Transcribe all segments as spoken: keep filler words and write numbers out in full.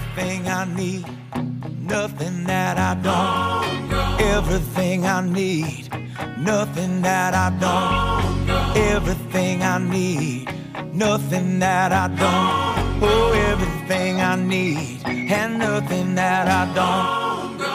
everything I need, nothing that I don't. Everything I need, nothing that I don't. Everything I need, nothing that I don't. Oh, everything I need, and nothing that I don't.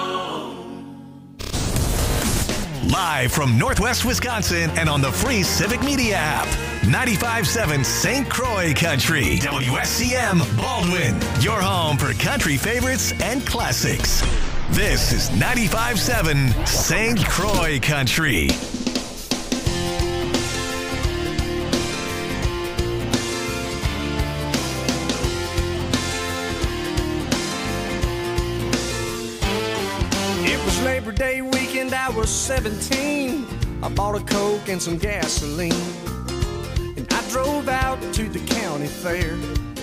Live from Northwest Wisconsin and on the free Civic Media app. ninety-five point seven Saint Croix Country. W S C M Baldwin. Your home for country favorites and classics. This is ninety-five point seven Saint Croix Country. It was Labor Day weekend, I was seventeen. I bought a Coke and some gasoline, and I drove out to the county fair.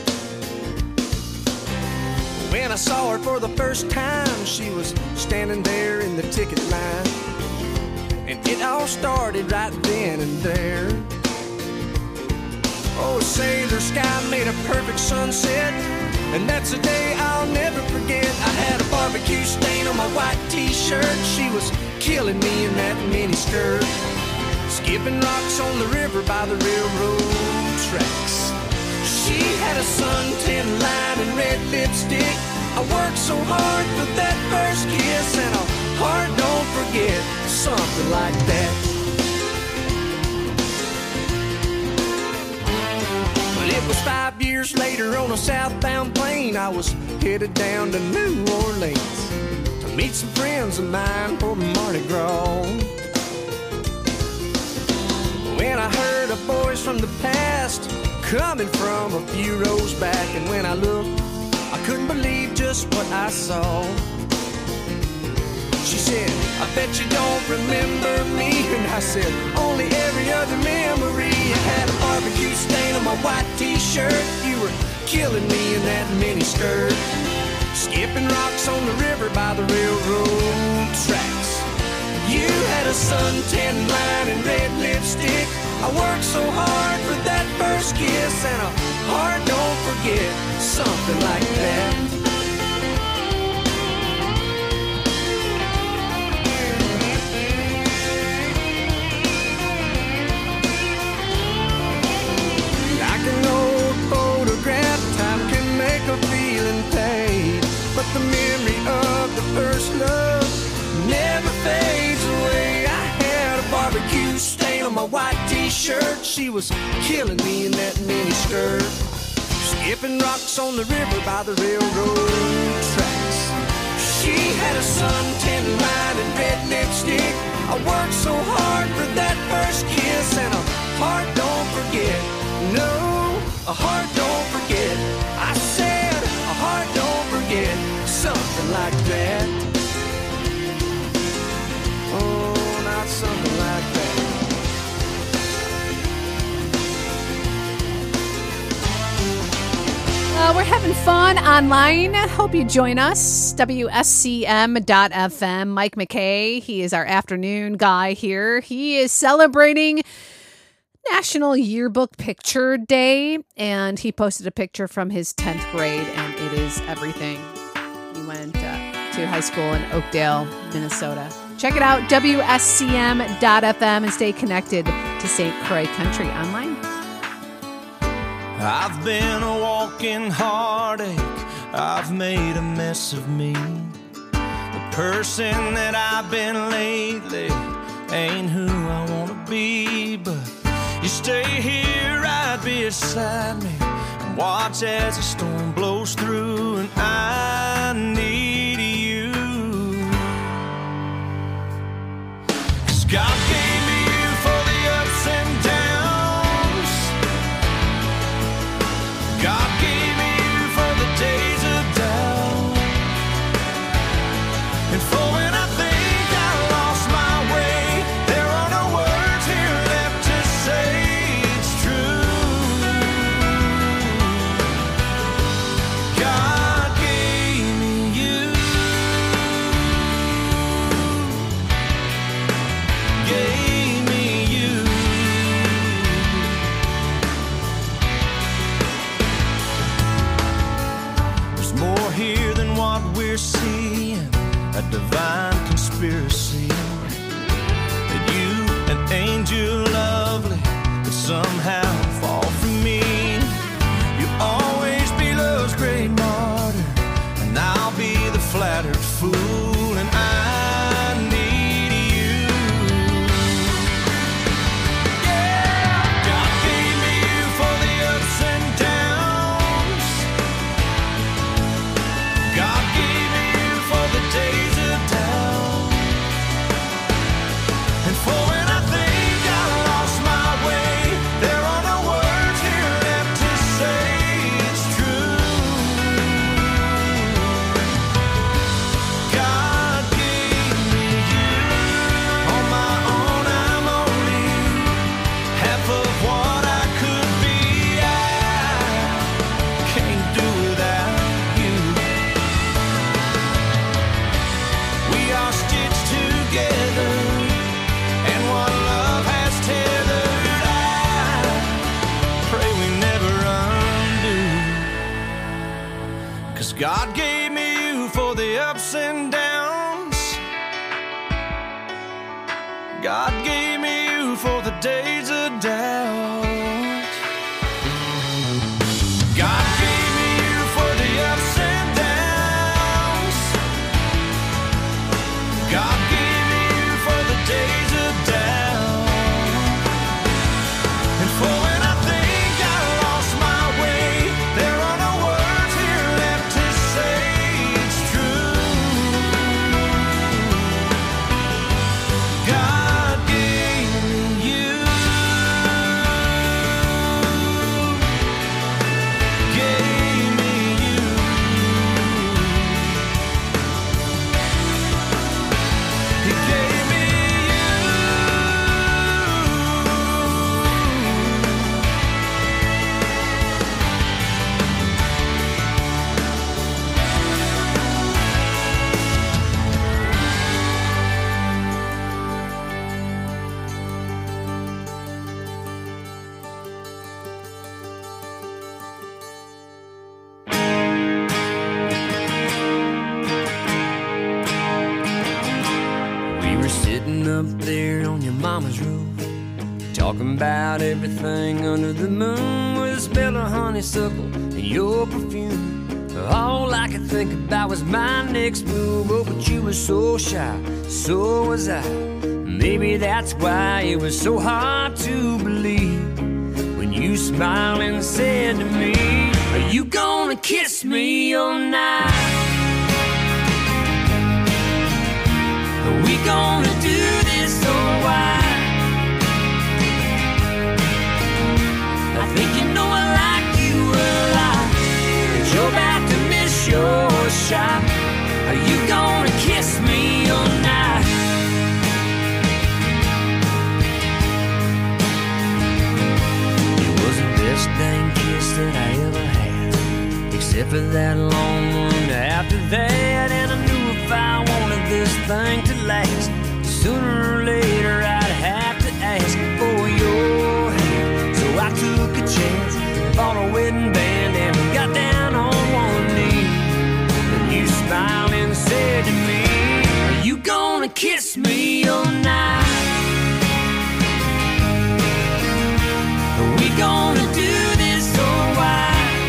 When I saw her for the first time, she was standing there in the ticket line, and it all started right then and there. Oh, sailor sky made a perfect sunset, and that's a day I'll never forget. I had a barbecue stain on my white t-shirt. She was killing me in that mini skirt, skipping rocks on the river by the railroad tracks. She had a suntan line and red lipstick. I worked so hard for that first kiss, and a heart don't forget, something like that. But it was five years later on a southbound plane. I was headed down to New Orleans to meet some friends of mine for Mardi Gras. When I heard a voice from the past coming from a few rows back, and when I looked, I couldn't believe just what I saw. She said, I bet you don't remember me. And I said, only every other memory. I had a barbecue stain on my white t-shirt. You were killing me in that mini skirt, skipping rocks on the river by the railroad tracks. You had a suntan line and red lipstick. I worked so hard for that first kiss, and a heart don't forget, something like that. Like an old photograph, time can make a feeling fade, but the memory of the first love never fades away. I had a barbecue stain on my white t-shirt. She was killing me in that mini skirt, skipping rocks on the river by the railroad tracks. She had a suntan line and red lipstick. I worked so hard for that first kiss, and a heart don't forget. No, a heart don't forget. I said a heart don't forget, something like that. Oh, not something like that. Uh, we're having fun online. Hope you join us. W S C M dot F M. Mike McKay, he is our afternoon guy here. He is celebrating National Yearbook Picture Day, and he posted a picture from his tenth grade, and it is everything. He went uh, to high school in Oakdale, Minnesota. Check it out, W S C M dot F M, and stay connected to Saint Croix Country online. I've been a walking heartache, I've made a mess of me. The person that I've been lately ain't who I wanna be, but you stay here right beside me and watch as the storm blows through, and I need you. 'Cause God gave me you for the ups and downs. God gave me you for the days of doubt, and for when I think I lost my way, there are no words here left to say it's true. God gave me you, gave me you. There's more here than what we're seeing, a divine conspiracy. That you, an angel lovely, could somehow fall for me. You'll always be love's great martyr, and I'll be the flattered fool, and I need you. Yeah, God gave me you for the ups and downs. God gave me you for the days of doubt, and for when I think I lost my way, there are no words here left to say it's true. God gave me you. On my own I'm only half of what I could be. I can't do without you. We are stitched together, and what love has tethered, I pray we never undo. 'Cause God gave me you for the ups and downs. God gave me you for the days of doubt. God gave me you for the ups and downs. God gave me you for the days of doubt. And for when I think I lost my way, there are no words here left to say it's true. God gave me you. Gave me you. He gave me We were sitting up there on your mama's roof, talking about everything under the moon, with the smell of honeysuckle and your perfume. All I could think about was my next move. Oh, but you were so shy, so was I. Maybe that's why it was so hard to believe when you smiled and said to me, "Are you gonna kiss me all night? Are we gonna do this or why?" I think you know I like you a lot, but you're about to miss your shot. Are you gonna kiss me all night? It was the best dang kiss that I ever had, except for that long one after that. And I knew if I wanted this thing to last, sooner or later I'd have to ask for your hand. So I took a chance, bought a wedding band, and got down on one knee. And you smiled and said to me, "Are you gonna kiss me all night? Are we gonna do this or why?"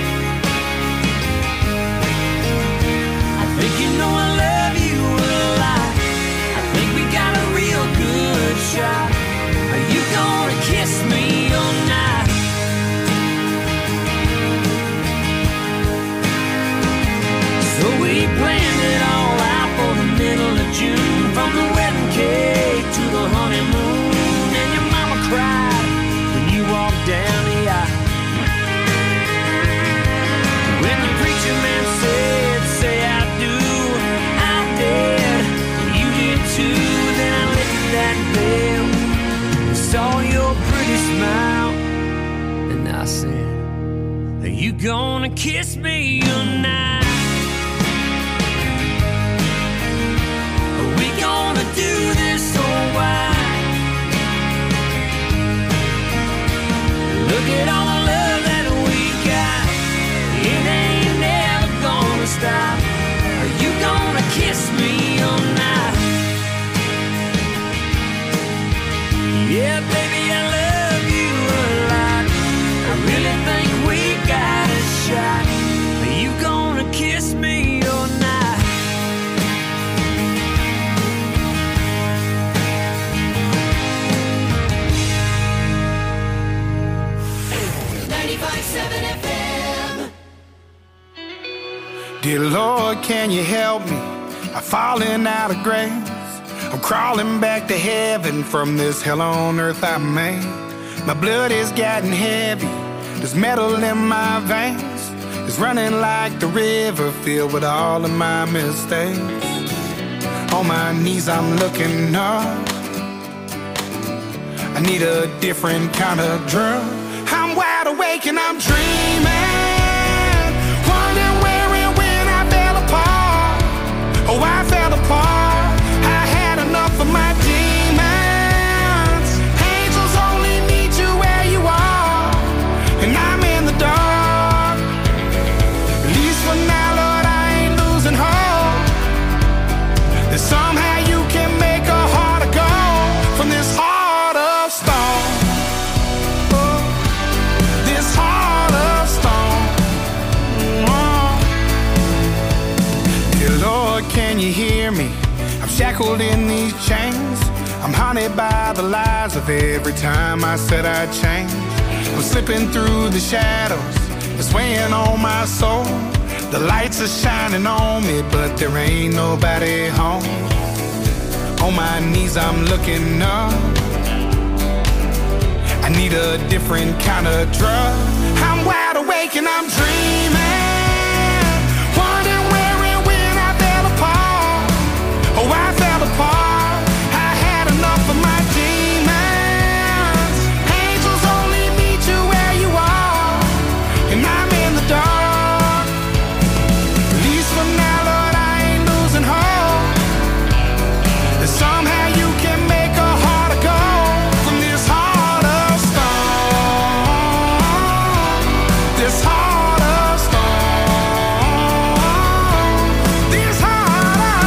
I think you know I love you a lot. I think we got a real good shot. Are you gonna kiss me all night? So we planned it all out for the middle of June, from the wedding cake to the honeymoon. And your mama cried when you walked down the aisle. When the preacher man said, "Say I do," I did. You did too. Then I lifted that veil, saw your pretty smile, and I said, "Are you gonna kiss me all night? Are we gonna do this or why?" Look at all the love that we got, it ain't never gonna stop. Dear Lord, can you help me? I'm falling out of grace. I'm crawling back to heaven from this hell on earth I made. My blood is getting heavy. There's metal in my veins. It's running like the river filled with all of my mistakes. On my knees I'm looking up. I need a different kind of drug. I'm wide awake and I'm dreaming, wondering where and when I fell apart. Oh, I fell apart. I had enough of my demons. Angels only meet you where you are, and I'm in the dark. At least for now, Lord, I ain't losing hope that somehow you can make a heart of gold from this heart of stone. Oh, this heart of stone. Oh. Dear Lord, can you hear me? I'm shackled in these chains. I'm haunted by the lies of every time I said I'd change. I'm slipping through the shadows, it's weighing on my soul. The lights are shining on me, but there ain't nobody home. On my knees I'm looking up. I need a different kind of drug. I'm wide awake and I'm dreaming, wondering where and when I fell apart. Oh, I fell apart. I had enough of my demons. Angels only meet you where you are, and I'm in the dark. At least for now, Lord, I ain't losing hope that somehow you can make a heart of gold from this heart of stone. This heart of stone. This heart of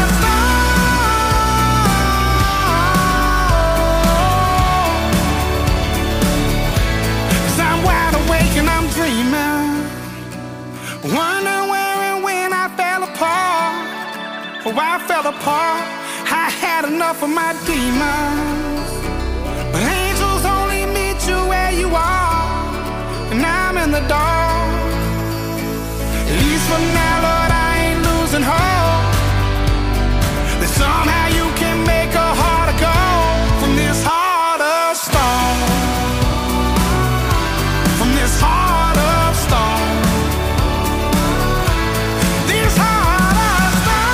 stone. 'Cause I'm wide awake and I'm dreaming, wondering where and when I fell apart. Oh, I fell apart. I had enough of my demons. But angels only meet you where you are, and I'm in the dark. At least for now, Lord, I ain't losing hope that somehow you can make a heart of gold from this heart of stone. From this heart of stone. This heart of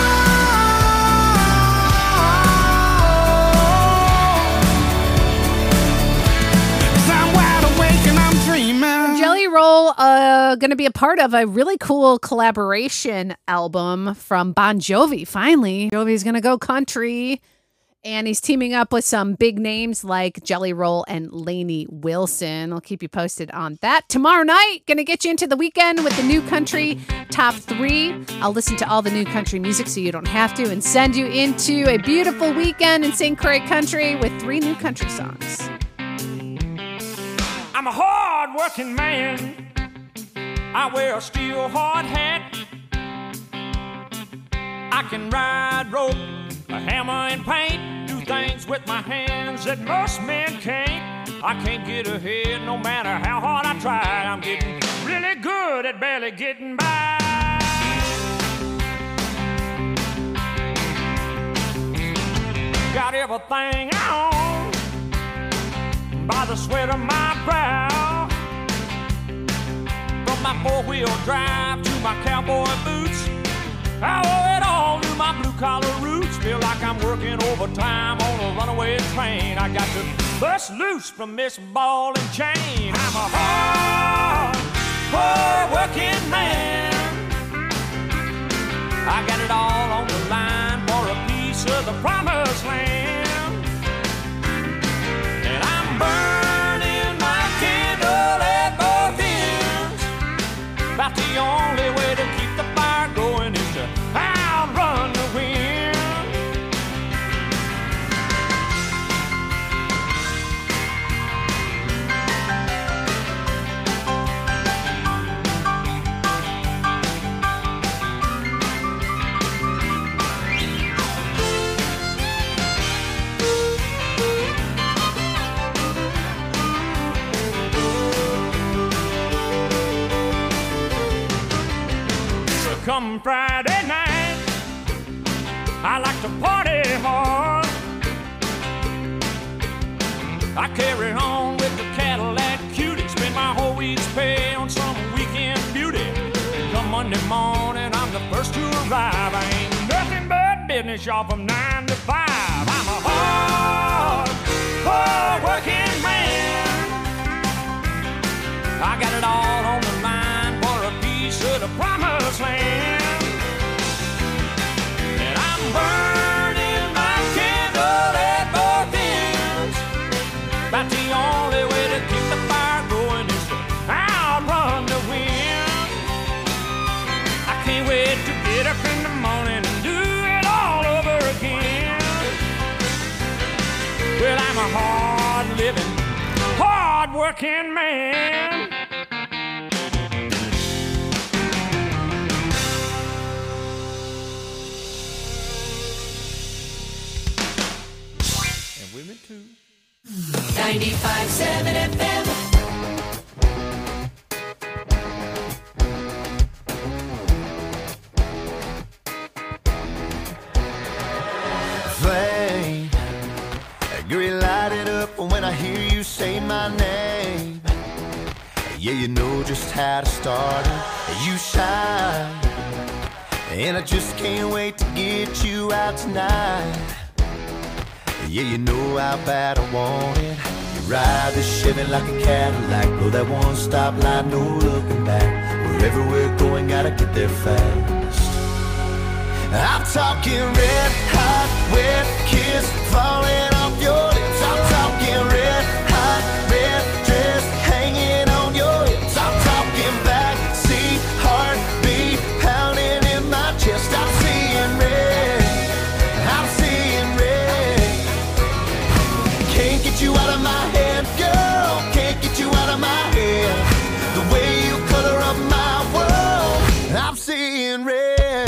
stone. 'Cause I'm wide awake and I'm dreaming. Jelly Roll uh going to be a part of a really cool collaboration album from Bon Jovi. Finally, Jovi's going to go country, and he's teaming up with some big names like Jelly Roll and Lainey Wilson. I'll keep you posted on that. Tomorrow night, going to get you into the weekend with the new country top three. I'll listen to all the new country music so you don't have to, and send you into a beautiful weekend in Saint Croix Country with three new country songs. I'm a hard-working man. I wear a steel hard hat. I can ride rope, a hammer and paint, do things with my hands that most men can't. I can't get ahead no matter how hard I try. I'm getting really good at barely getting by. Got everything I own by the sweat of my brow. From my four-wheel drive to my cowboy boots, I owe it all to my blue-collar roots. Feel like I'm working overtime on a runaway train. I got to bust loose from this ball and chain. I'm a hard, hard-working man. I got it all on the line for a piece of the promised land. And I'm burning my candle at both ends. About the only way to keep the fire going is to outrun the wind. Friday night. I like to party hard. I carry on with the Cadillac cutie. Spend my whole week's pay on some weekend beauty. Come Monday morning, I'm the first to arrive. I ain't nothing but business, y'all, from nine to five. I'm a hard, hard working man. I got it all on the line for a piece of the promised land. And I'm burning my candle at both ends. About the only way to keep the fire going is to outrun the wind. I can't wait to get up in the morning and do it all over again. Well, I'm a hard-living, hard-working man. And women too. ninety-five seven F M. Flame, green light it up when I hear you say my name. Yeah, you know just how to start it. You shine, and I just can't wait to get you out tonight. Yeah, you know how bad I want it. You ride the Chevy like a Cadillac, blow that one stop light, no looking back. Wherever we're going, gotta get there fast. I'm talking red hot, wet kiss falling off your lips. I'm talking red hot, red dress hanging on your hips. I'm talking backseat heartbeat pounding in my chest. I'm seeing red, I'm seeing red. Can't get you out of my head, girl. Can't get you out of my head. The way you color up my world, I'm seeing red.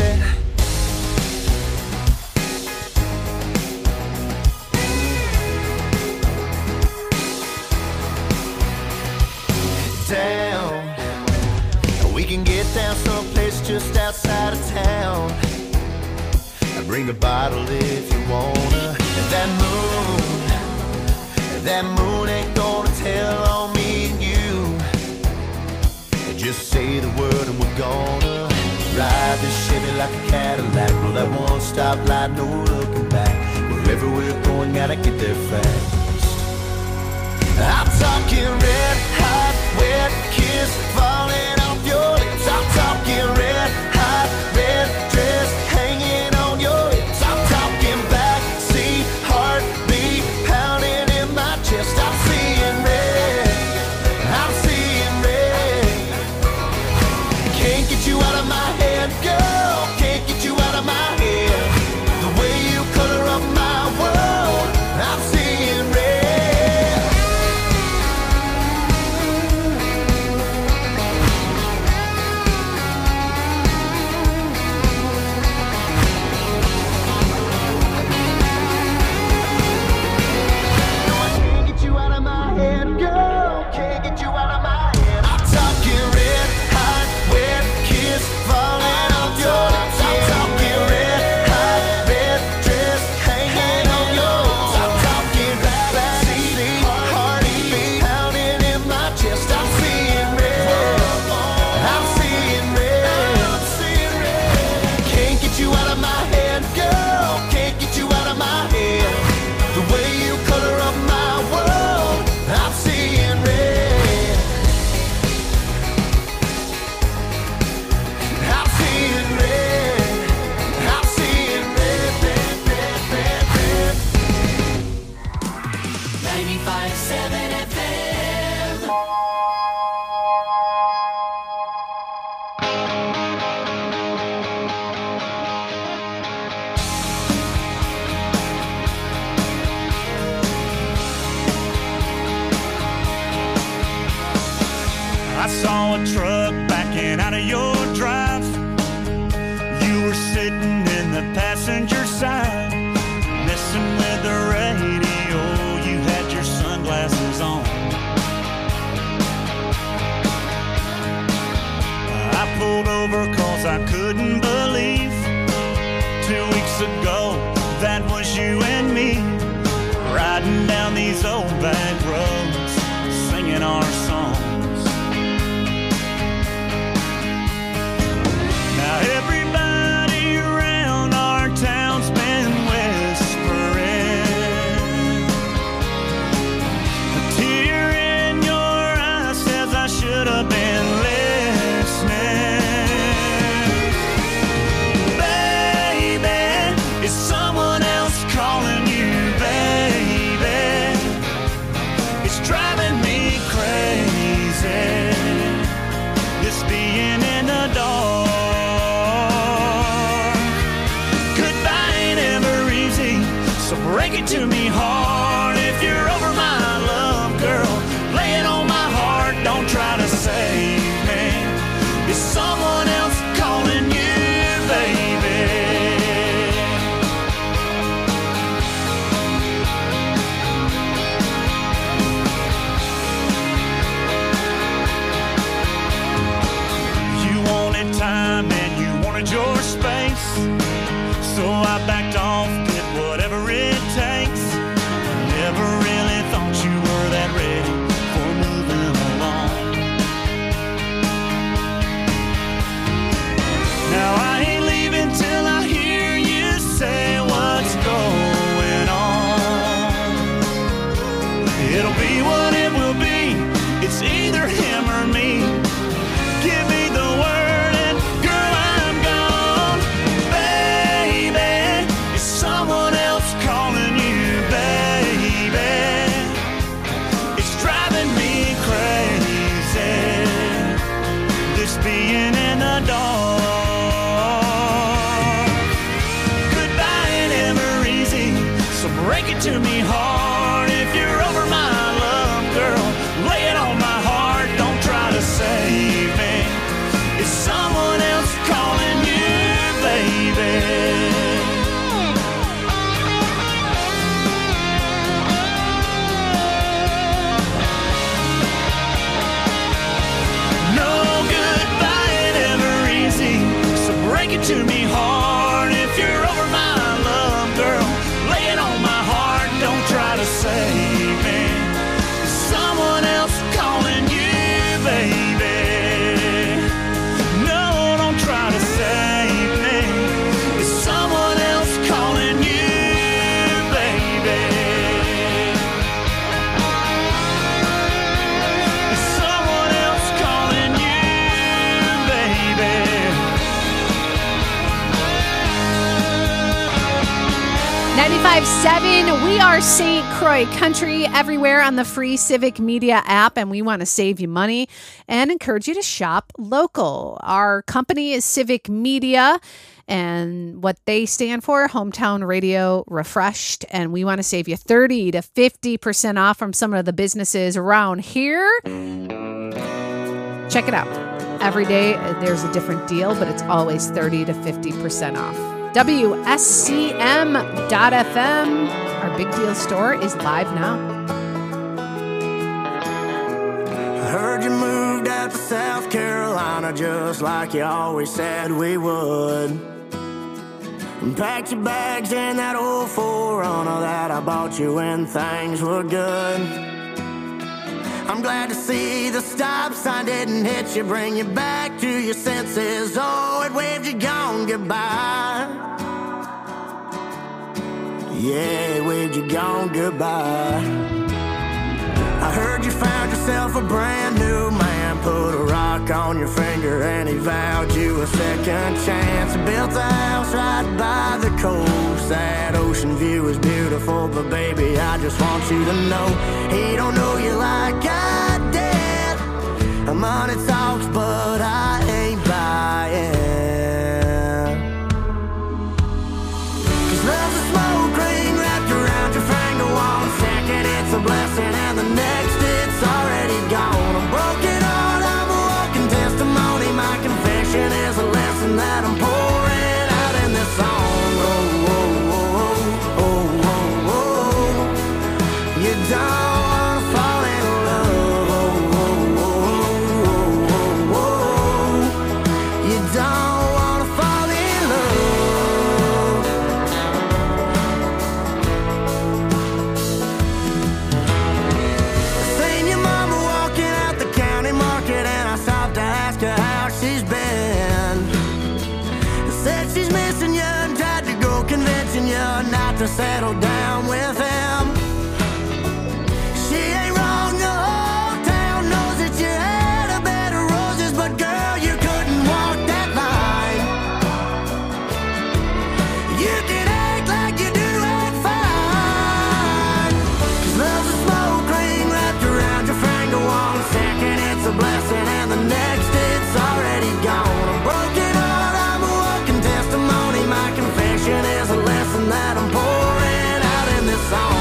Down, we can get down someplace just outside of town. Bring a bottle if you wanna. And that moon, that moon ain't gonna tell on me and you. Just say the word and we're gonna ride this Chevy like a Cadillac. Blow that one stop light, no looking back. Wherever we're going, gotta get there fast. I'm talking red hot, wet kiss falling off your lips. I'm talking red hot, red dress hanging on your hips. I'm talking backseat heartbeat pounding in my chest. I'm seeing red, I'm seeing red. Can't get you out of my head, girl. Can't get you out of my head. The way you color up my world, I'm seeing red. I saw a truck backing out of your drive. You were sitting in the passenger side, messing with the radio. You had your sunglasses on. I pulled over cause I couldn't believe face. So I backed off, did whatever it takes. Never really thought you were that ready for moving along. Now I ain't leaving till I hear you say what's going on. It'll be what it will be. It's either him or me. Give me the word and girl, I'm gone. Baby, is someone else calling you, baby? It's driving me crazy, this being in the dark. Goodbye ain't ever easy, so break it to me hard. If you're over my love, girl, lay it on my heart. Don't try to save me. Is someone else calling you, baby? No, goodbye ain't ever easy, so break it to me hard. If you're over my love, girl, lay it on my heart. Don't try to save me. Is someone else calling you, baby? No, don't try to save me. Is someone else calling you, baby? Is someone else calling you, baby? ninety-five point seven, we are Saint Croix Country, everywhere on the free Civic Media app, and we want to save you money and encourage you to shop local. Our company is Civic Media, and what they stand for, Hometown Radio Refreshed, and we want to save you thirty to fifty percent off from some of the businesses around here. Check it out. Every day there's a different deal, but it's always thirty to fifty percent off. W S C M dot F M. Our Big Deal store is live now. I heard you moved out to South Carolina just like you always said we would. And packed your bags in that old four runner that I bought you when things were good. I'm glad to see the stop sign didn't hit you, bring you back to your senses. Oh, it waved you gone goodbye. Yeah, it waved you gone goodbye. I heard you found yourself a brand new man, put a rock on your finger and he vowed you a second chance. Built a house right by the coast. That ocean view is beautiful, but baby, I just want you to know he don't know you like I did. Money talks, but I ain't buying. Cause love's a smoke ring wrapped around your finger. One second it's a blessing and the next it's already gone. A broken heart, I'm a walking testimony. My confession is a lesson that I'm pouring out in this song. Oh, oh, oh, oh, oh, oh, oh. You don't wanna fall in love. Oh, oh, oh, oh, oh, oh. You don't wanna fall in love. Seen your mama walking out the county market and I stopped to ask her how she's been. Said she's missing you and tried to go convincing you not to settle down with him. She ain't wrong, the whole town knows that you had a bed of roses, but girl, you couldn't walk that line. You can act like you do it fine. Cause love's a smoke ring wrapped around your finger. One second it's a blessing and the next it's already gone. A broken heart, I'm a walking testimony. My confession is a lesson that I'm pouring out in this song.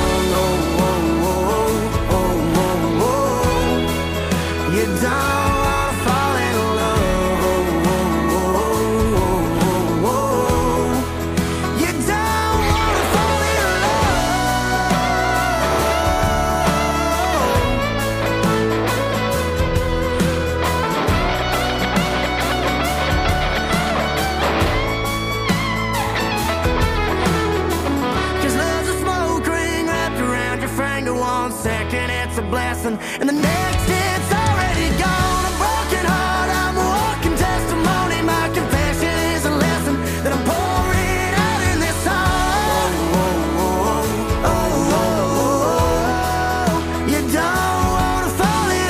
blessing, and the next it's already gone. A broken heart, I'm a walking testimony. My confession is a lesson that I'm pouring out in this song. Oh, oh, oh, oh, oh, oh. You don't wanna fall in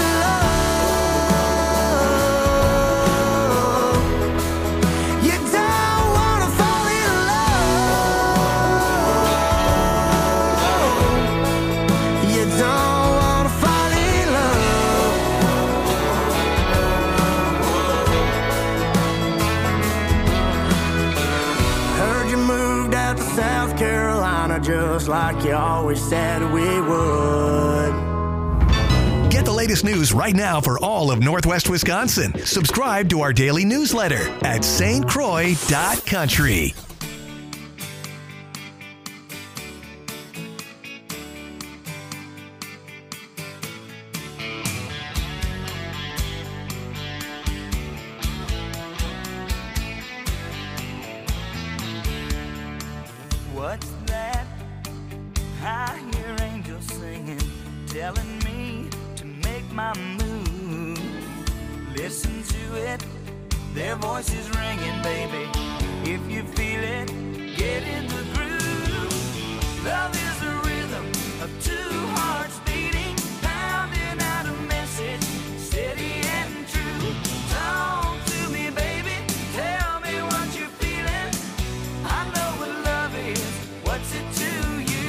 love. You don't wanna fall in love. You don't wanna fall in love. Heard you moved out to South Carolina just like you always said we would. Get the latest news right now for all of Northwest Wisconsin. Subscribe to our daily newsletter at S T Croix dot country. What's that? I hear angels singing, telling me to make my move. Listen to it, their voices ringing, baby. If you feel it, get in the groove. Love is a rhythm of two hearts beating, pounding out a message, steady and true. Talk to me, baby, tell me what you're feeling. I know what love is, what's it to you?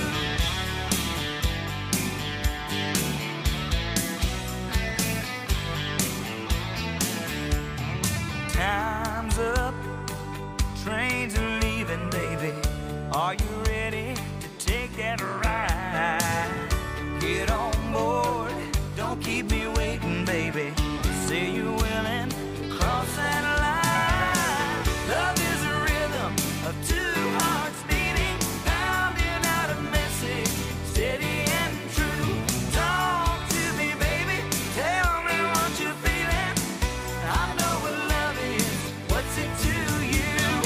Time's up, trains are leaving, baby. Are you ready to take that ride? Get on board, don't keep me waiting, baby. Say you're willing to cross that line. Love is a rhythm of two hearts beating, pounding out a message, steady and true. Talk to me, baby, tell me what you're feeling. I know what love is, what's it to you?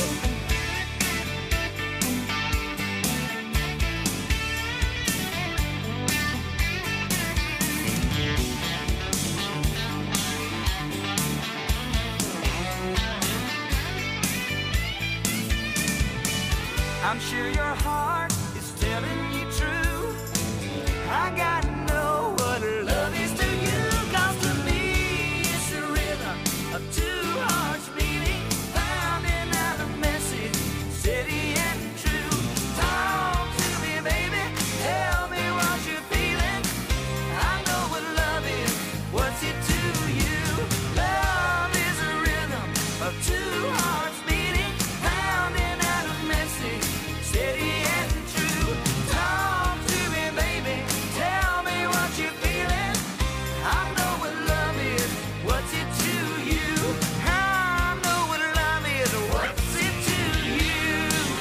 I'm sure your heart is telling you true. I gotta know what love is to you. 'Cause to me it's the rhythm of two hearts beating, pounding out a message, steady and true. Talk to me, baby, tell me what you're feeling. I know what love is, what's it to you? Love is a rhythm of two hearts beating, pounding out a message, steady and true. Talk to me, baby, tell me what you're feeling. I know what love is, what's it to you? I know what love is, what's it to you?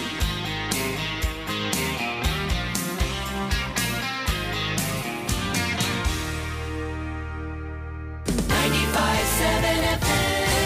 ninety-five seven F M.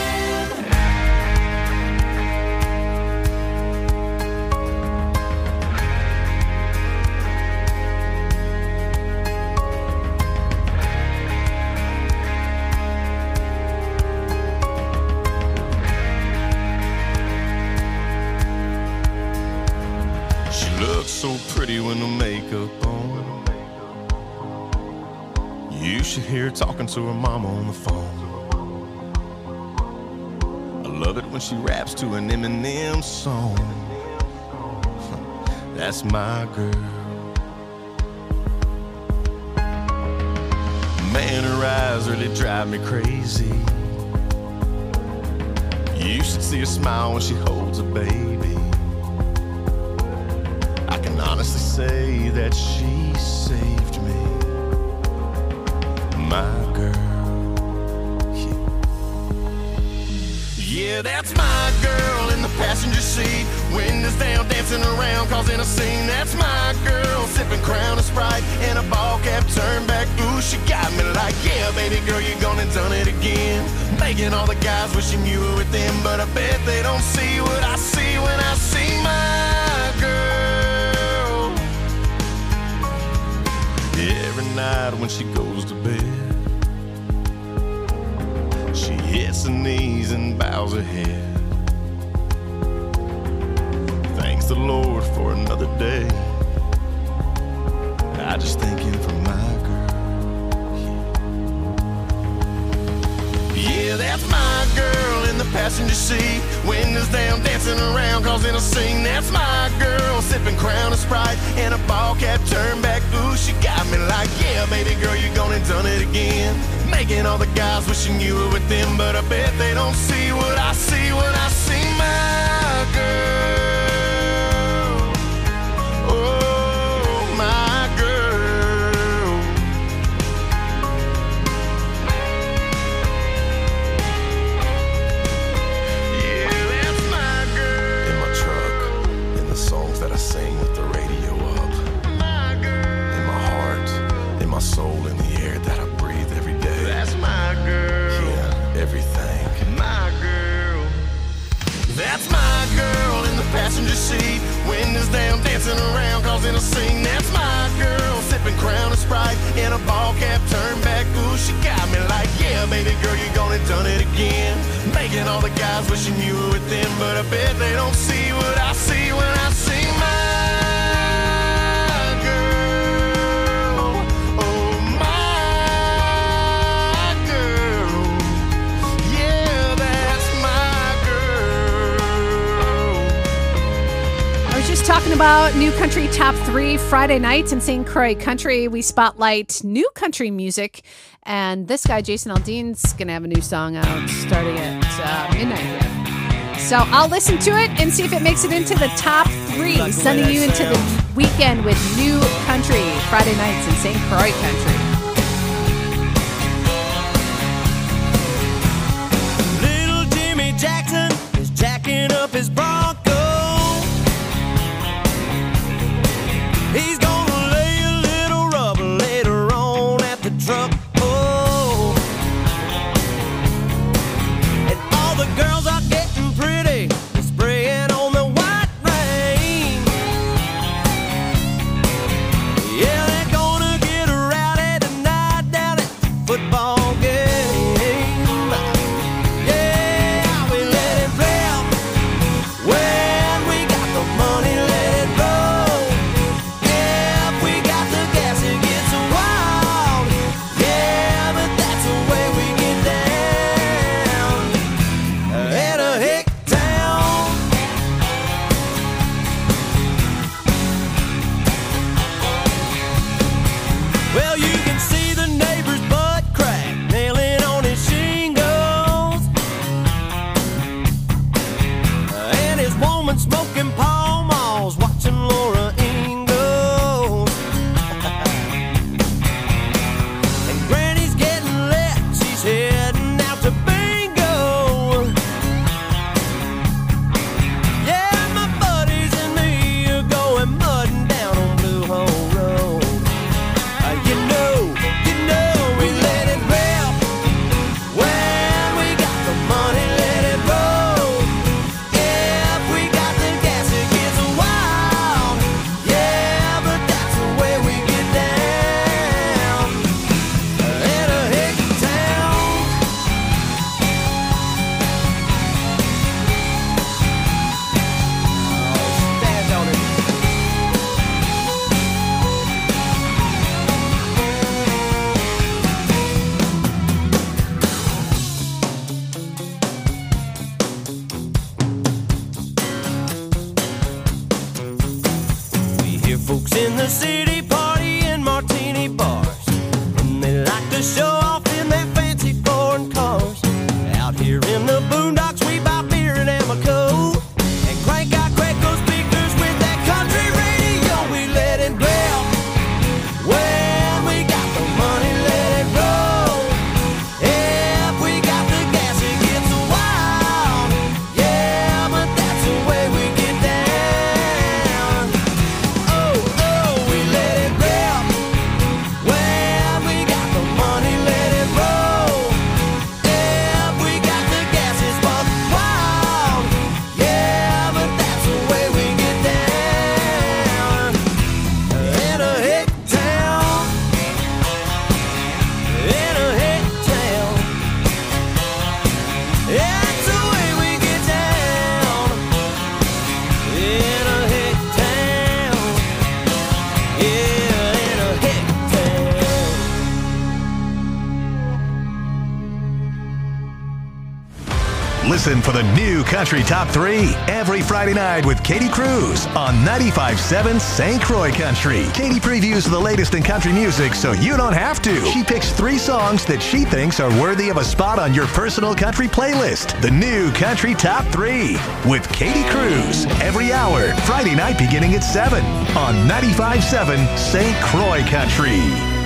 She looks so pretty with no makeup on. You should hear her talking to her mama on the phone. I love it when she raps to an Eminem song. That's my girl. Man, her eyes really drive me crazy. You should see her smile when she holds a baby. I can honestly say that she saved me. My girl, yeah. Yeah, that's my girl in the passenger seat. Windows down, dancing around, causing a scene. That's my girl, sipping Crown and Sprite and a ball cap turned back. Ooh, she got me like, yeah, baby girl, you gone and done it again. Making all the guys wishing you were with them, but I bet they don't see what I see when I see my girl. Every night when when she goes to bed. She hits her knees and bows her head. Thanks the Lord for another day. I just thank him for my girl. Yeah, that's my girl in the passenger seat. Windows down, dancing around, causing a scene. That's my girl, sipping Crown and Sprite and a ball cap turned back. Ooh, she got me like, yeah, baby girl, you gone and done it again. Making all the guys wishing you were with them, but I bet they don't see what I see when I see my girl. Oh, my girl. Yeah, that's my girl. In my truck, in the songs that I sing with the radio up. My girl. In my heart, in my soul, in the air that I breathe every day. That's my girl. Yeah, everything. My girl. That's my girl in the passenger seat. Windows down, dancing around, causing a scene. That's my girl, sipping Crown and Sprite in a ball cap turned back. Ooh, she got me like, yeah, baby girl, you gone and done it again. Making all the guys wishing you were with them, but I bet they don't see what I see when I see my girl. Oh, my girl. Yeah, that's my girl. I was just talking about New Country Top three Friday nights in Saint Croix Country. We spotlight new country music, and this guy, Jason Aldean's going to have a new song out starting at uh, midnight here. So I'll listen to it and see if it makes it into the top three, Like the way sending that you into the sounds. weekend with new country Friday nights in Saint Croix Country. Little Jimmy Jackson is jacking up his Bronco. He's gonna lay a little rubber later on at the truck. Oh, and all the girls are getting pretty, they're spraying on the white rain. Yeah, they're gonna get rowdy tonight down at the football game. Yeah, we let it rip. When we got the money, let it roll. If we got the gas, it gets wild. Yeah, but that's the way we get down. In a hick town. Well, you can see the neighbor's butt crack, nailing on his shingles. And his woman smoking Pall Malls, watching Laura Ingalls. And Granny's getting lit, she's heading out to bingo. Yeah, my buddies and me are going mudding down on Blue Hole Road. Uh, you know, you know we let it rip. When we got the money, let it roll. If we got the gas, it gets wild. Yeah, but that's the way we get down. In a hick town. Oh, stand on it. We hear folks in the city party in martini bars, and they like to show off in their fancy foreign cars. Out here in the boondocks, we buy beer at Amoco and crank out Quaco speakers with that country radio. We let it rip. When we got the money, let it roll. If we got the gas, it gets wild. Yeah, but that's the way we get down. Oh, oh, we let Listen for the new Country Top three every Friday night with Katie Cruz on ninety-five point seven Saint Croix Country. Katie previews the latest in country music so you don't have to. She picks three songs that she thinks are worthy of a spot on your personal country playlist. The new Country Top three with Katie Cruz every hour, Friday night beginning at seven on ninety-five point seven Saint Croix Country.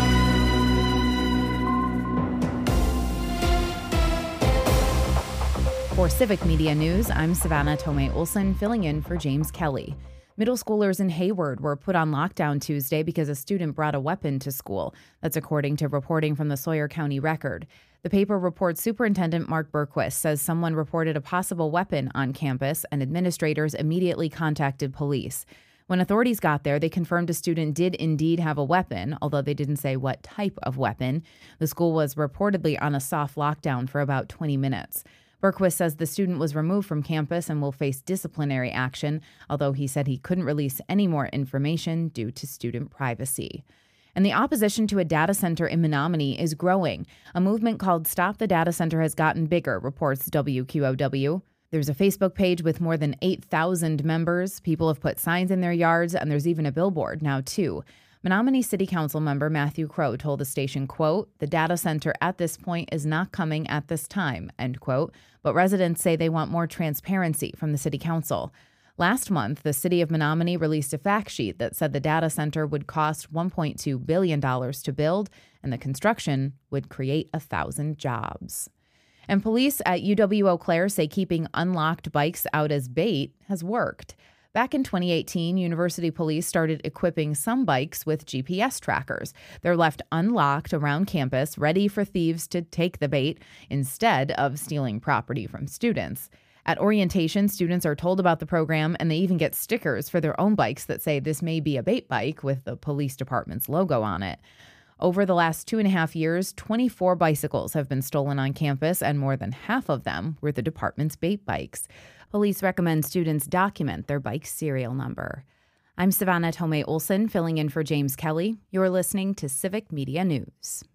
For Civic Media News, I'm Savannah Tomei-Olson, filling in for James Kelly. Middle schoolers in Hayward were put on lockdown Tuesday because a student brought a weapon to school. That's according to reporting from the Sawyer County Record. The paper reports Superintendent Mark Berquist says someone reported a possible weapon on campus and administrators immediately contacted police. When authorities got there, they confirmed a student did indeed have a weapon, although they didn't say what type of weapon. The school was reportedly on a soft lockdown for about twenty minutes. Berquist says the student was removed from campus and will face disciplinary action, although he said he couldn't release any more information due to student privacy. And the opposition to a data center in Menominee is growing. A movement called Stop the Data Center has gotten bigger, reports W Q O W. There's a Facebook page with more than eight thousand members. People have put signs in their yards, and there's even a billboard now, too. Menominee City Council member Matthew Crow told the station, quote, "The data center at this point is not coming at this time," end quote. But residents say they want more transparency from the city council. Last month, the city of Menominee released a fact sheet that said the data center would cost one point two billion dollars to build, and the construction would create one thousand jobs. And police at U W Eau Claire say keeping unlocked bikes out as bait has worked. Back in twenty eighteen, University Police started equipping some bikes with G P S trackers. They're left unlocked around campus, ready for thieves to take the bait instead of stealing property from students. At orientation, students are told about the program, and they even get stickers for their own bikes that say this may be a bait bike with the police department's logo on it. Over the last two and a half years, twenty-four bicycles have been stolen on campus, and more than half of them were the department's bait bikes. Police recommend students document their bike's serial number. I'm Savannah Tomei-Olson, filling in for James Kelly. You're listening to Civic Media News.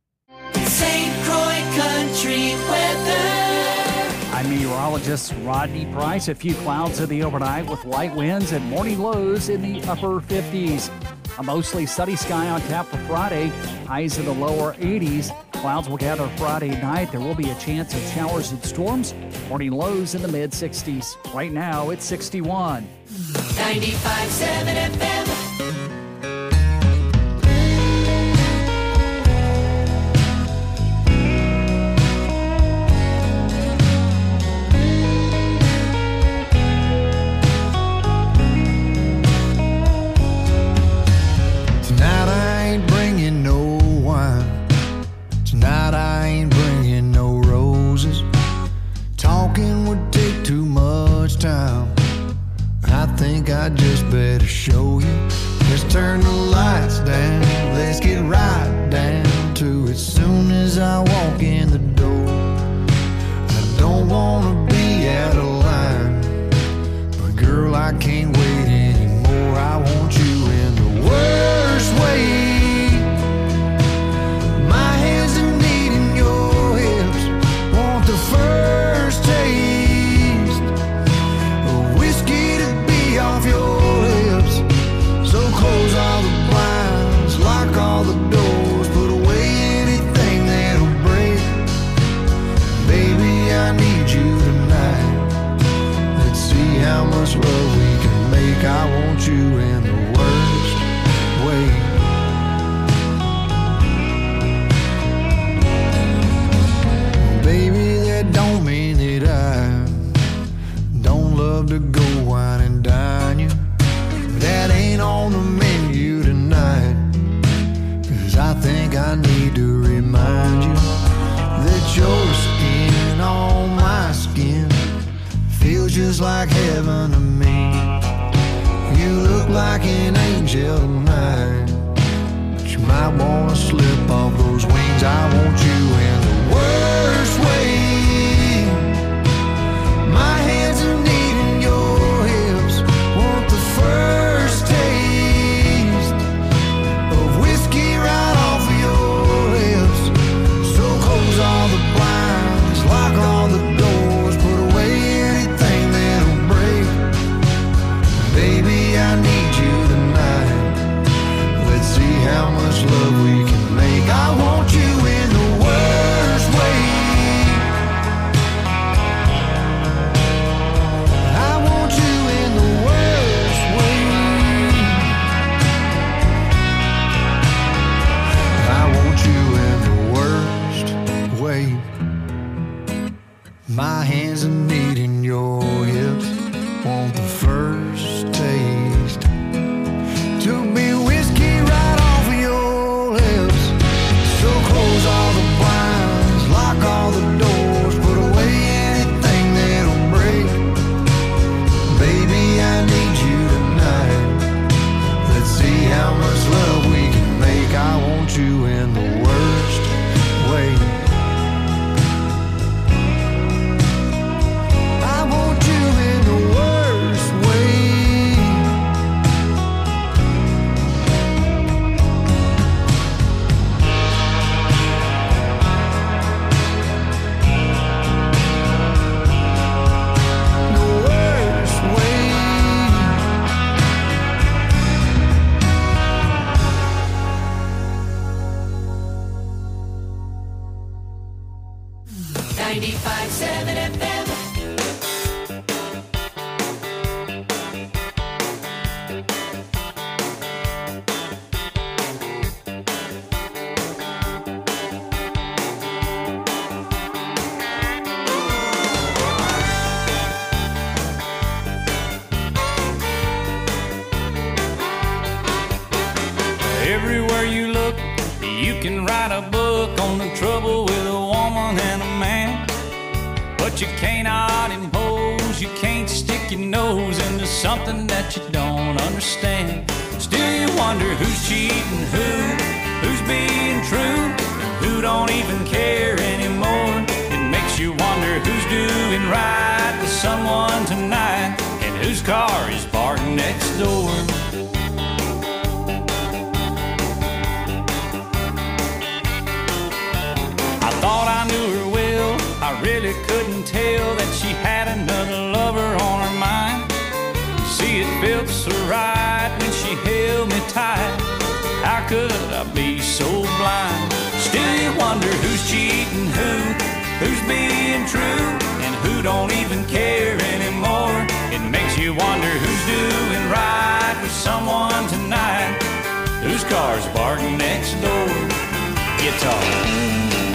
Saint Croix Country weather. I'm meteorologist Rodney Price. A few clouds in the overnight with light winds and morning lows in the upper fifties. A mostly sunny sky on tap for Friday. Highs in the lower eighties. Clouds will gather Friday night. There will be a chance of showers and storms. Morning lows in the mid sixties. Right now, it's sixty-one. ninety-five point seven F M. Tonight I ain't bringing no wine. Tonight I ain't bringing no roses. Talking would take too much time. I think I just better show you. Let's turn the lights down. Let's get right down to it. Soon as I walk in the door, I don't wanna be out of line, but girl, I can't wait anymore. I want you in the worst way. My hands are needing your hips. Want the first taste of whiskey to be off your lips. So close all the blinds, lock all the doors, put away anything that'll break. Baby, I need you tonight. Let's see how much love we can make. I want you in the worst way. Baby, that don't mean that I don't love to go wine and dine you. That ain't on the menu tonight. Cause I think I need to remind you that your skin on my skin feels just like heaven to me. You look like an angel tonight, but you might wanna slip off those wings. I want you in the worst way. My hands are needing your hips. Want the first taste of whiskey right off of your lips. So close all the blinds, lock all the doors, put away Baby, I need you tonight. Let's see how much love we can make. I want you in the worst way. I want you in the worst way. I want you in the worst way. My hands are kneading your hips. Want the first taste. Took me whiskey right off of your lips. So close all the blinds, lock all the doors, put away anything that'll break. Baby, I need you tonight. Let's see how much love we can make. I want you in the worst way. I want you in the worst way. The worst way. ninety-five seven F M. Everywhere you look, you can write a book on the trouble with a woman and a man. But you cannot impose, you can't stick your nose into something that you don't understand. Still you wonder who's cheating who, who's being true, and who don't even care anymore. It makes you wonder who's doing right to someone tonight, and whose car is parked next door. I thought I knew her well, I really couldn't tell that she had another lover on her mind. See, it felt so right when she held me tight. How could I be so blind? Still you wonder who's cheating who, who's being true, and who don't even care anymore. It makes you wonder who's doing right with someone tonight, whose car's parked next door. Guitar.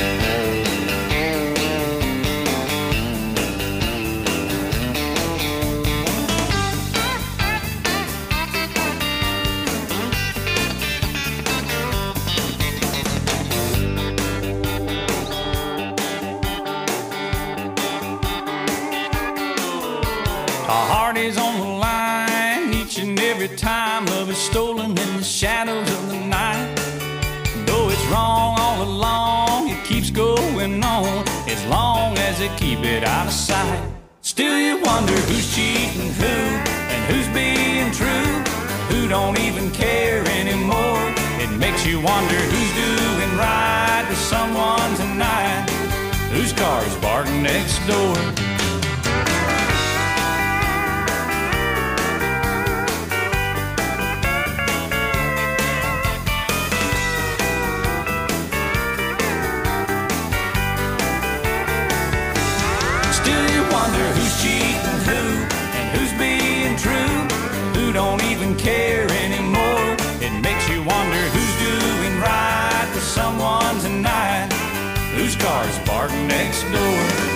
Our heart is on the line each and every time love is stolen in the shadows of the night. Though it's wrong all along, it keeps going on as long as they keep it out of sight. Still you wonder who's cheating who, and who's being true, who don't even care anymore. It makes you wonder who's doing right with someone tonight, whose car's parked next door. Wonder who's cheating who, and who's being true, who don't even care anymore. It makes you wonder who's doing right with someone tonight, whose car's parked next door.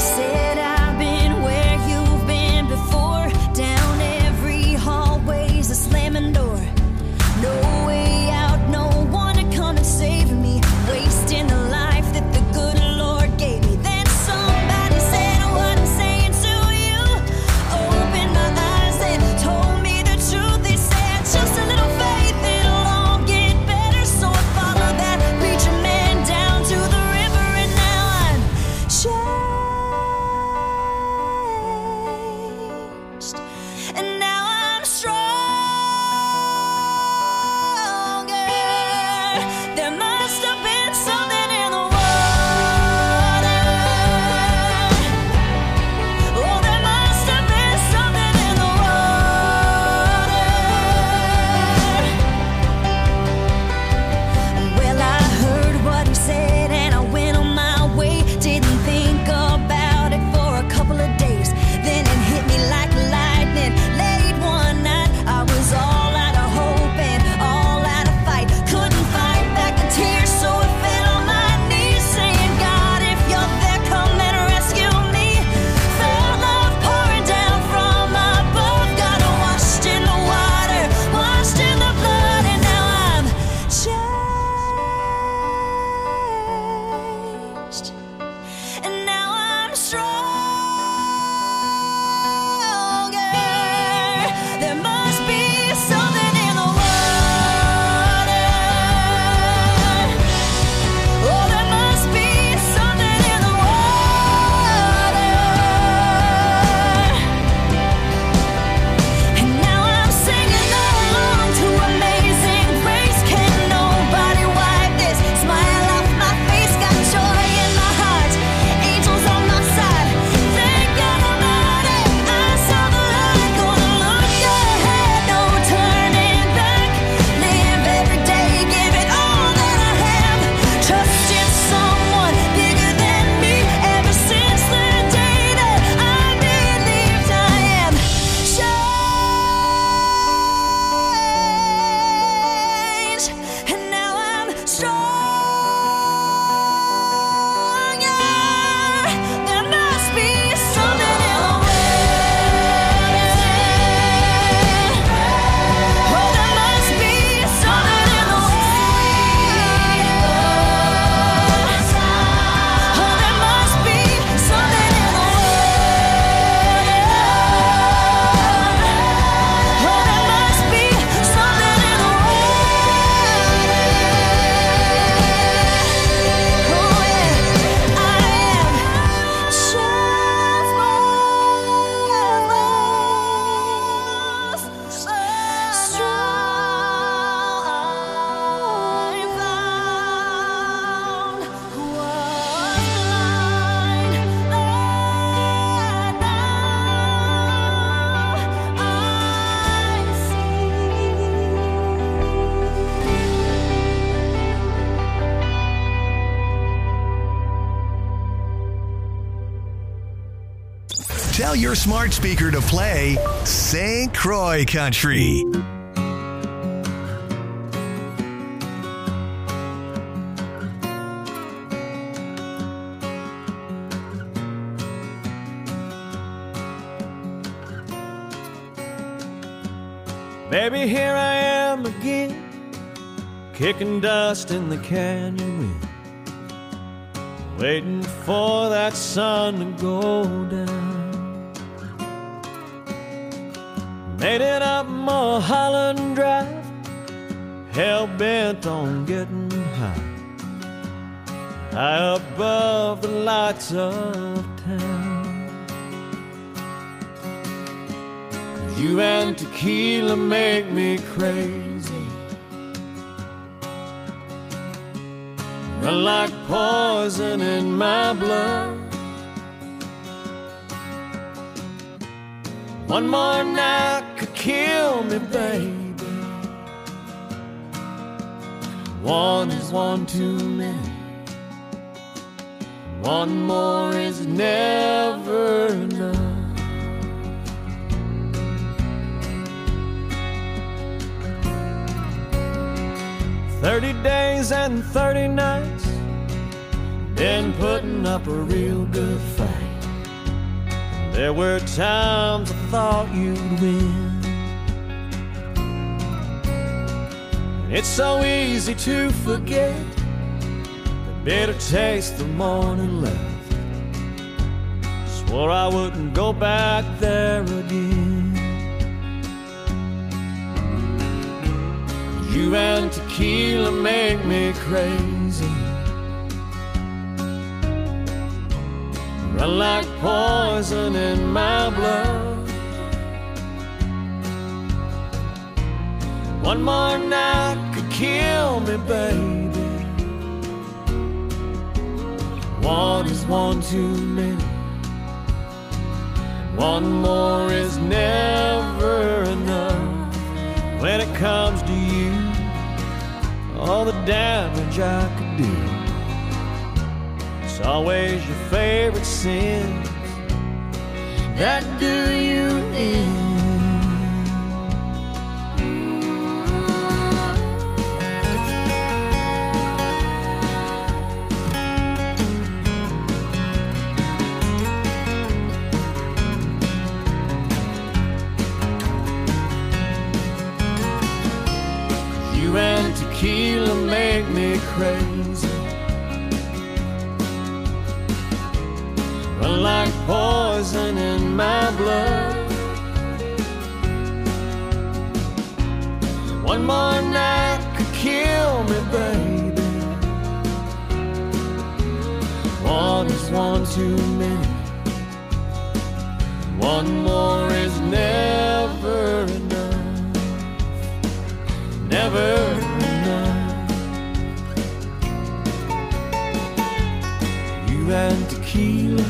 said I've been where you've been before. Down every hallway's a slamming door. No way out, no one to come and save me. Wasting the life that the good Lord gave me. Then somebody said what I'm saying to you. Opened my eyes and told me the truth. They said just a little faith, it'll all get better. So I followed that preacher man down to the river, and now I'm changed. And now I'm strong. There must have been something in the water. Oh, there must have been something in the water. Well, I heard what he said and I went on my way. Didn't think about it for a couple of days. Then it hit me like lightning. Late one night, I was all out of hope and all out of fight. Couldn't fight back the tears, so I fell on my knees, saying, God, if you're there, come and rescue me. Felt love pouring down from above. Got washed in the water, washed in the blood, and now I'm changed. And now I'm stronger. There must be something in the water. Oh, there must be something in the water. And now I'm singing along to Amazing Grace. Can nobody wipe this smile off my face? Got joy in my heart, angels on my side. Thank God I'm not it. I saw the light, gonna look ahead, no turning back. Live every day, give it all that I have. Trust in someone bigger than me. Ever since the day that I believed I am changed. And now I'm stronger. There must be something in the water. Oh, there must be something in the water. Oh, there must be something in the water. Oh, there must be something in the water. Oh, yeah, I am Tell your smart speaker to play Saint Croix Country. Baby, here I am again, kicking dust in the canyon wind, waiting for that sun to go down. Made it up Mulholland Drive, hell-bent on getting high, high above the lights of town. You and tequila make me crazy, run like poison in my blood. One more night could kill me, baby. One is one too many. One more is never enough. Thirty days and thirty nights, been putting up a real good fight. There were times I thought you'd win. It's so easy to forget the bitter taste the morning left. Swore I wouldn't go back there again. You and tequila make me crazy. Run like poison in my blood. One more night could kill me, baby. One is one too many. One more is never enough. When it comes to you, all the damage I could do, it's always your favorite sins that do you in. You and tequila make me crazy. Run like poison in my blood. One more night could kill me, baby. One is one too many. One more is never enough. Never enough. You and tequila.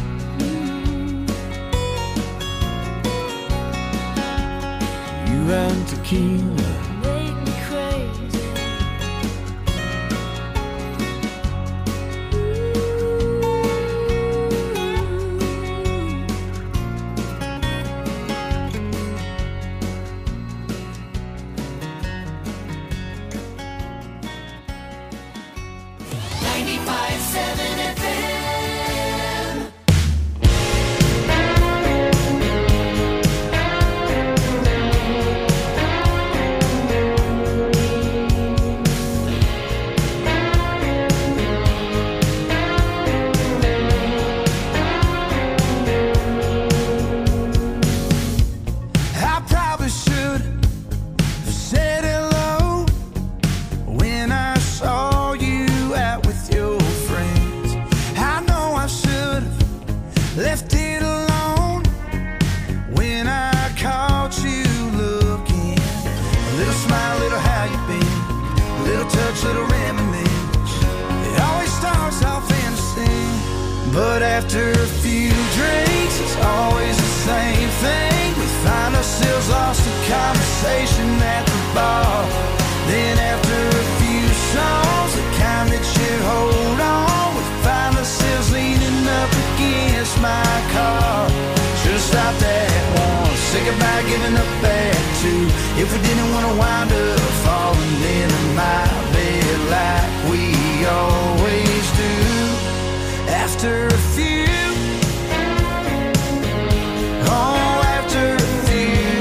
You and tequila make me crazy. ninety-five seven F M. I probably should have said hello when I saw you out with your friends. I know I should have left it alone when I caught you looking. A little smile, little how you been, a little touch, little reminisce. It always starts off innocent, but after a few drinks, it's always the same thing. We find ourselves lost in conversation at the bar. Then after a few songs, the kind that should hold on, we find ourselves leaning up against my car. Should've stopped at one, say goodbye, giving up at two. If we didn't want to wind up falling into my bed like we always do. After a few, oh, after a few,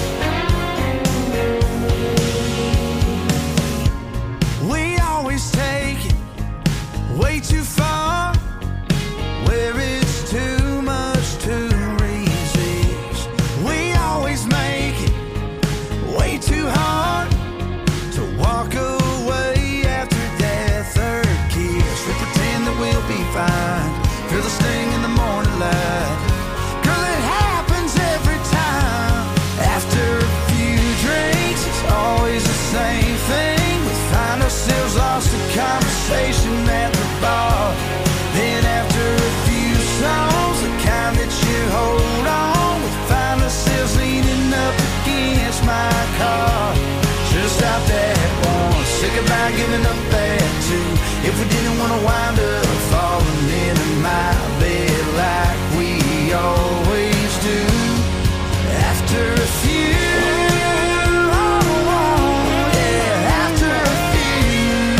we always take it way too far, where it's too much to resist. We always make it way too hard to walk away after that third kiss. We pretend that we'll be fine, feel the sting in the morning light. Girl, it happens every time. After a few drinks, it's always the same thing. We find ourselves lost in conversation at the bar. Then after a few songs, the kind that you hold on, we find ourselves leaning up against my car. Should've stopped at one, say goodbye, giving up at two. If we didn't want to wind up falling into my bed like we always do. After a few, oh, oh, yeah, after a few.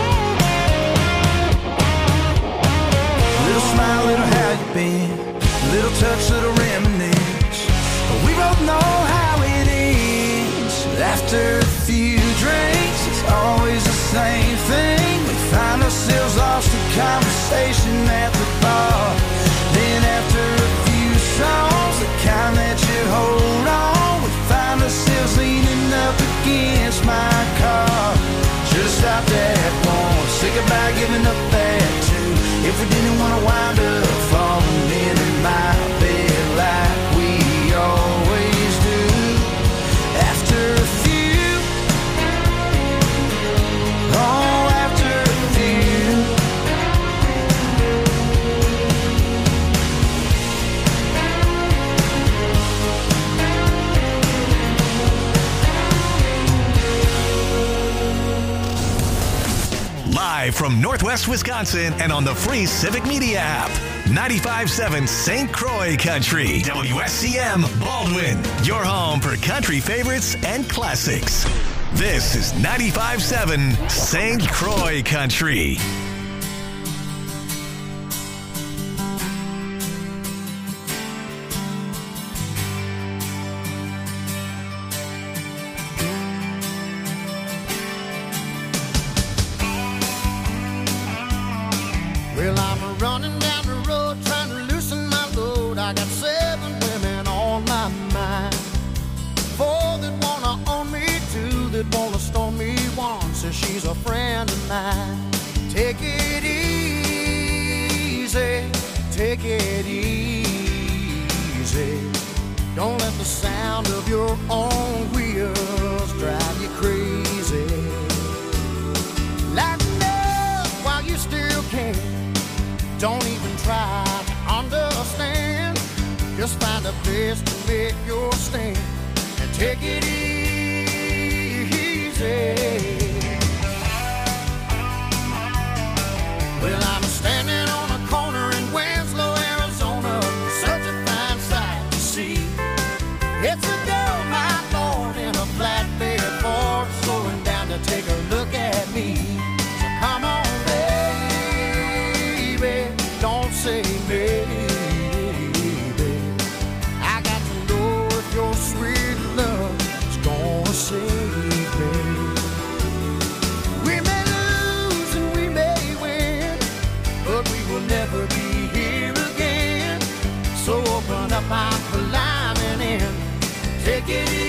Little smile, little how you been, little touch, little reminisce. But we both know how it ends. After a few drinks, it's always the same thing. We find ourselves lost in conversation at the bar. Then after a few songs, the kind that you hold on, we find ourselves leaning up against my car. Should've stopped at one, say goodbye, giving up that two. If we didn't want to wind up falling into my bed like we always do. After a few, oh, after a few. Live from Northwest Wisconsin and on the free Civic Media app. ninety-five point seven Saint Croix Country. W S C M Baldwin. Your home for country favorites and classics. This is ninety-five point seven Saint Croix Country. Well, I'm running down the road trying to loosen my load. I got seven women on my mind. Four that wanna own me, two that wanna stone me, one says she's a friend of mine. Take it easy, take it easy. Don't let the sound of your own wheels drive you crazy. Lighten up while you still can. Don't even try to understand. Just find a place to make your stand and take it easy. Well, I'm standing on a corner in Winslow, Arizona, such a fine sight to see. It's a girl, my lord, in a flatbed Ford, slowing down to take a look at me. So come on, don't say maybe. I got to know if your sweet love is gonna save me. We may lose and we may win, but we will never be here again. So open up, I'm climbing in. Take it easy.